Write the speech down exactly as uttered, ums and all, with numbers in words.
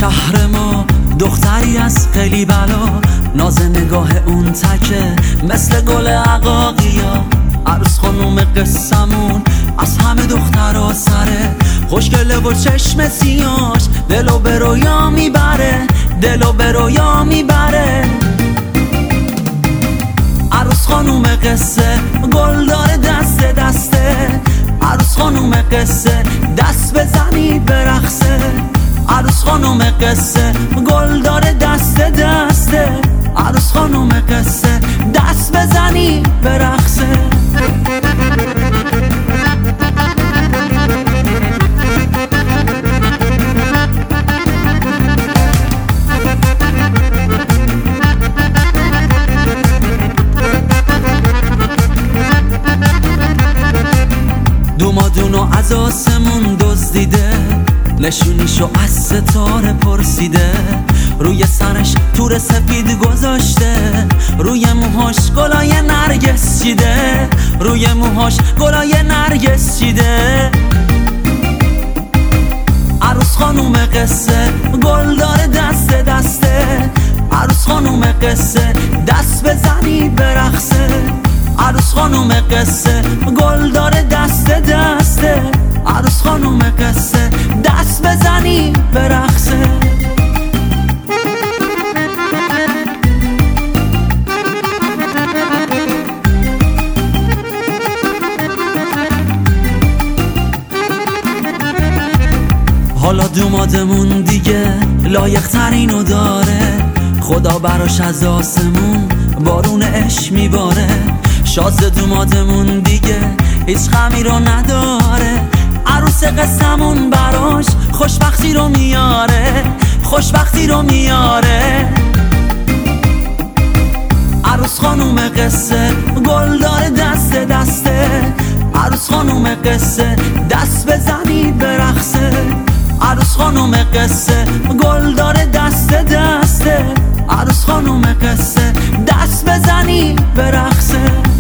شهر ما دختری از خیلی بلا، ناز نگاه اون تکه مثل گل عقاقیا. عروس خانوم قصمون از همه دخترها سره، خوشگله و چشم سیاش دلو به رویا میبره، دلو به رویا میبره. عروس خانوم قصه گل داره دست دسته، عروس خانوم قصه دست بزنی برقصه. عروس خانوم قصه گل داره دست دسته، عروس خانوم قصه دست بزنی برقصه. دومادونو از آسمون دزدیده، نشونیشو از ستاره پرسیده. روی سرش تور سفید گذاشته، روی موهاش گلای نرگس چیده، روی موهاش گلای نرگس چیده. عروس خانوم قصه گل داره دست دسته، عروس خانوم قصه دست بزنی برقصه. عروس خانوم قصه گل داره دست دسته، عروس خانوم قصه دست بزنی برقصه. حالا دومادمون دیگه لایق ترینو داره، خدا براش از آسمون بارون عشق میباره. شاز دومادمون دیگه هیچ غمی رو نداره، عروس قصمون براش خوشبختی رو میاره، خوشبختی رو میاره. عروس خانوم قصه گل داره دست دسته، عروس خانوم قصه دست بزنی برقصه. عروس خانوم قصه گل داره دست دسته، عروس خانوم قصه دست بزنی برقصه.